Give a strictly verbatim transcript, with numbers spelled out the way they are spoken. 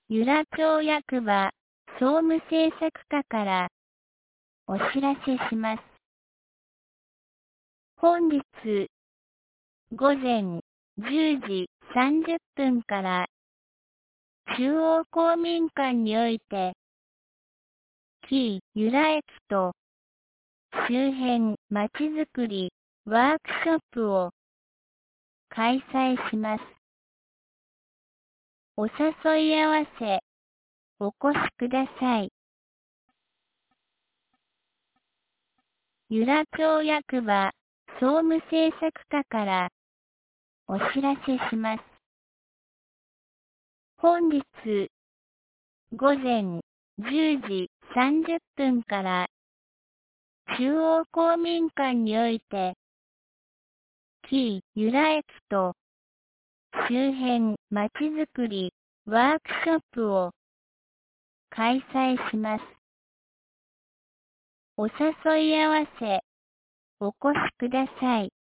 由良町役場総務政策課からお知らせします。本日午前じゅうじさんじゅっぷんから中央公民館において紀伊由良駅と周辺まちづくりワークショップを開催します。お誘い合わせお越しください。由良町役場総務政策課からお知らせします。本日午前じゅうじさんじゅっぷんから中央公民館において紀伊由良駅と周辺まちづくりワークショップを開催します。お誘い合わせお越しください。